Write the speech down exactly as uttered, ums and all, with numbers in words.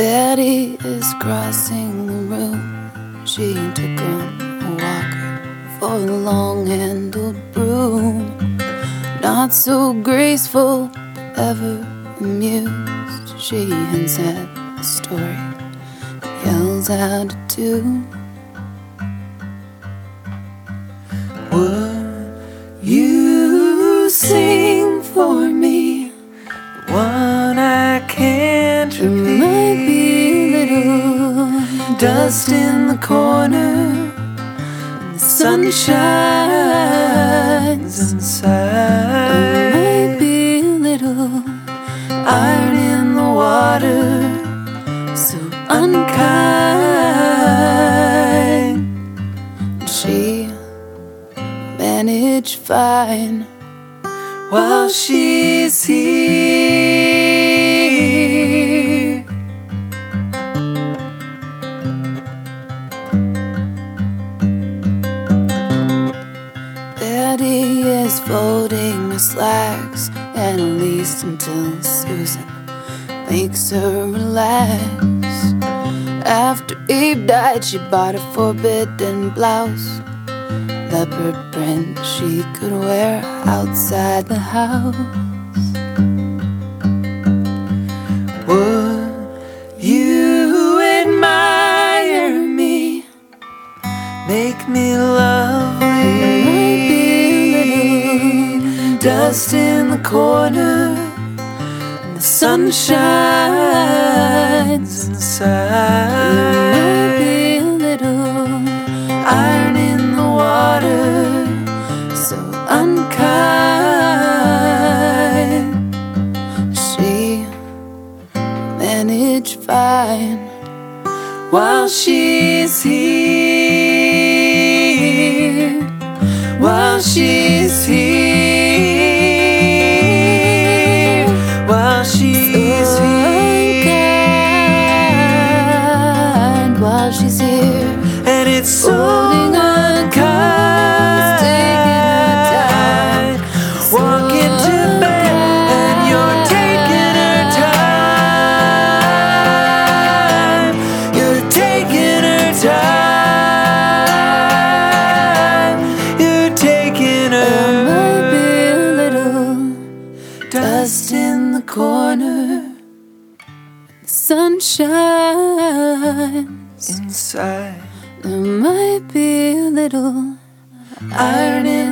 Betty is crossing the room. She took on a walker for a long-handled broom. Not so graceful, but ever amused. She hints at a story, yells out a tune. Would you sing for me the one I can't repeat? There might be a little dust in the corner, and the sun shines inside. There might be a little iron in the water, so unkind. She managed fine while she's here. Betty is folding her slacks, at least until Susan makes her relax. After Eve died, she bought a forbidden blouse, leopard print she could wear outside the house. Would you admire me, make me lovely? There might be a little dust in the corner, and the sun shines inside. There might be a little iron in the water, so unkind. She managed fine while she's here, while she's here, while she's so unkind, while she's here. And it's so unkind, taking her time, walking to bed, and you're taking her time. You're taking her time. You're taking her. There might be a little dust in the corner, the sun shines inside. There might be a little iron in